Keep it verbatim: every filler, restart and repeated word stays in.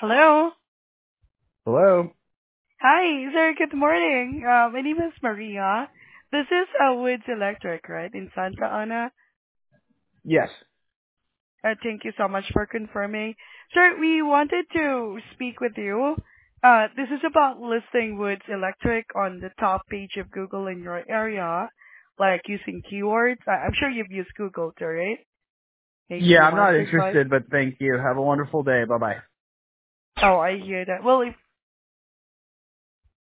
Hello. Hello? Hi, sir. Good morning. Uh, my name is Maria. This is uh, Woods Electric, right, in Santa Ana. Yes. Uh, thank you so much for confirming. Sir, we wanted to speak with you. Uh, this is about listing Woods Electric on the top page of Google in your area, like using keywords. I- I'm sure you've used Google too, right? Maybe Yeah, I'm once not or twice. interested, but thank you. Have a wonderful day. Bye-bye. Oh, I hear that. Well, if